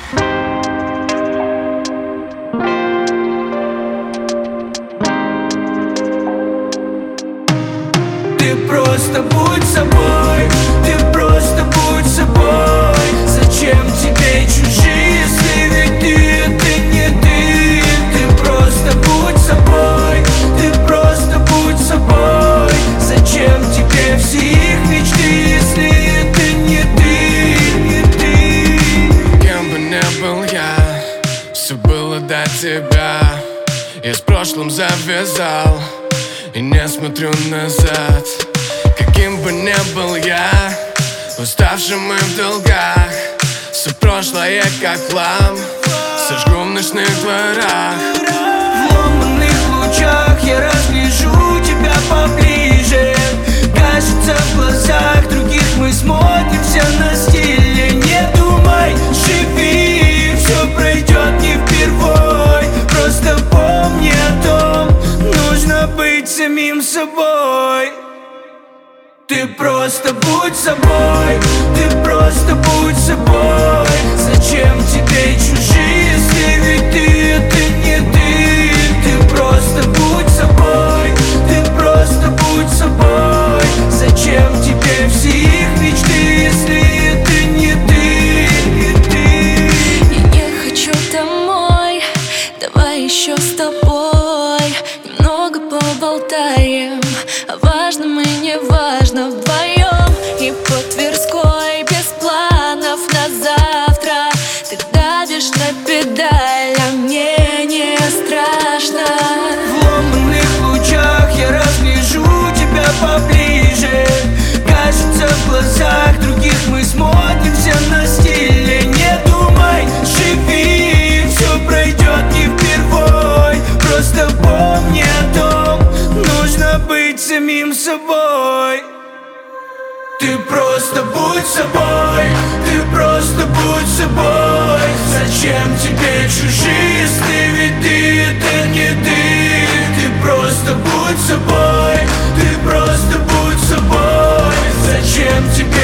Ты просто будь собой, ты просто будь собой. Зачем тебе чужие, если ведь ты это не ты? Ты просто будь собой, ты просто будь собой. Зачем тебе все их мечты, если это не ты, не ты? Кем бы ни был я, все было до тебя. Я с прошлым завязал и не смотрю назад. Каким бы ни был я, уставшим и в долгах, все прошлое как хлам сожгу в ночных дворах. В ломаных лучах я разгляжу тебя поближе. Кажется, в глазах других мы смотримся на стиле. Не думай, живи, все пройдет не впервой. Просто помни о том, нужно быть самим собой. Ты просто будь собой, ты просто будь собой. Зачем тебе чужие, если ведь ты это не ты? Ты просто будь собой, ты просто будь собой. Зачем тебе все их мечты, если это не ты, не ты? Я не хочу домой, давай еще с тобой немного поболтаем о важном и неважном вдвоем. И по Тверской без планов на завтра. Ты давишь на педаль, а мне не страшно. В ломаных лучах я разгляжу тебя поближе. Кажется, в глазах других мы смотримся на стиле. Не думай, живи, все пройдет не впервой. Просто помни о том, нужно быть самим собой. Ты просто будь собой, ты просто будь собой. Зачем тебе чужие, если ведь ты это не ты? Ты просто будь собой, ты просто будь собой. Зачем тебе